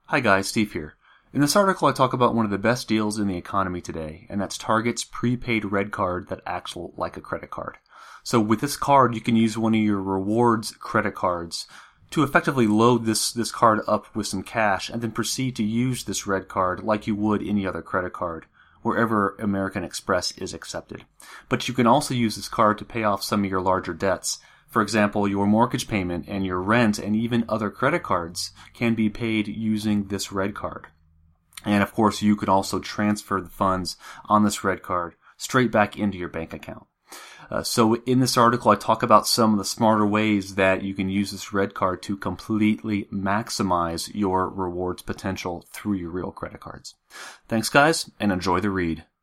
Hi guys, Steve here. In this article I talk about one of the best deals in the economy today, and that's Target's prepaid red card that acts like a credit card. So with this card you can use one of your rewards credit cards to effectively load this card up with some cash and then proceed to use this red card like you would any other credit card wherever American Express is accepted. But you can also use this card to pay off some of your larger debts. For example, your mortgage payment and your rent and even other credit cards can be paid using this red card. And of course, you could also transfer the funds on this red card straight back into your bank account. So in this article, I talk about some of the smarter ways that you can use this red card to completely maximize your rewards potential through your real credit cards. Thanks guys, and enjoy the read.